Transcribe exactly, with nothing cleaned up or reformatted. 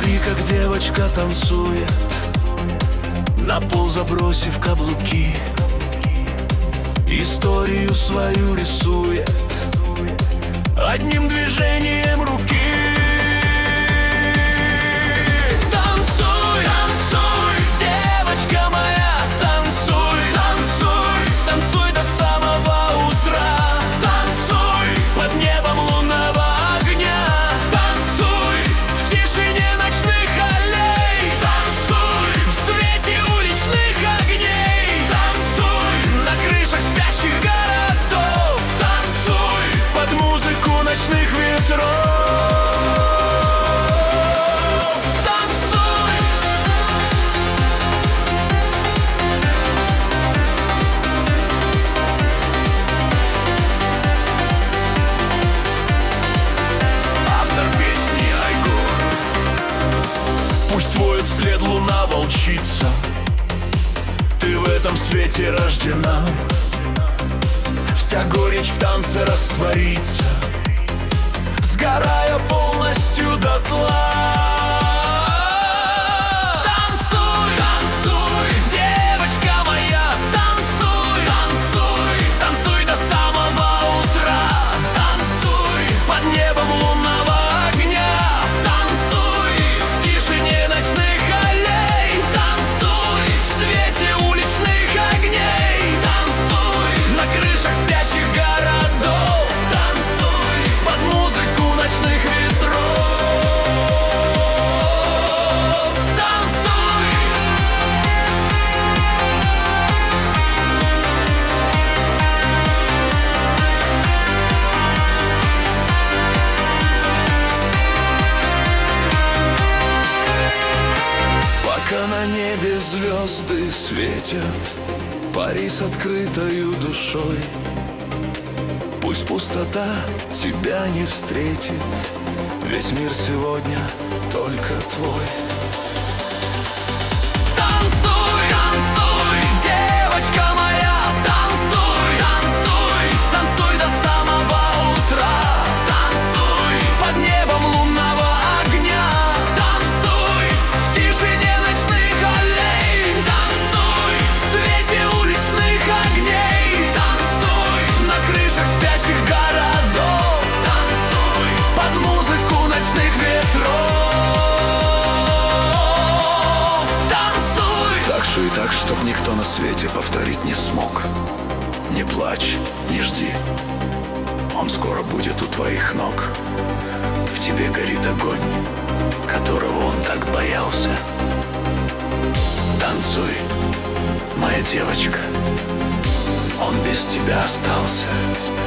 Смотри, как девочка танцует, на пол забросив каблуки, историю свою рисует одним движением руки. Танцуй, танцуй, девочка моя, танцуй, танцуй, танцуй до самого утра. Танцуй под небом лунного огня, танцуй в тишине ночных аллей, танцуй в свете уличных огней, танцуй на крышах спящих городов, танцуй под музыку ночных ветров. Пусть воет вслед луна волчица, ты в этом свете рождена. Вся горечь в танце растворится, сгорая полностью дотла. Танцуй, танцуй, девочка моя, танцуй, танцуй, танцуй до самого утра. Танцуй под небом лунного огня, танцуй в тишине ночных аллей, танцуй в свете уличных огней, танцуй на крышах спящих городов, танцуй под музыку ночных ветров. Танцуй. Пока на небе звезды светят, пари с открытою душой. Пусть пустота тебя не встретит, весь мир сегодня только твой. Танцуй, танцуй, девочка моя, танцуй, танцуй, танцуй до самого утра. Танцуй под небом лунного огня, танцуй в тишине ночных аллей, танцуй в свете уличных огней, танцуй на крышах спящих городов, танцуй под музыку ночных ветров. Танцуй. Так же и так, чтоб никто на свете повторить не смог. Не плачь, не жди, он скоро будет у твоих ног. В тебе горит огонь, которого он так боялся. Танцуй, моя девочка, он без тебя остался.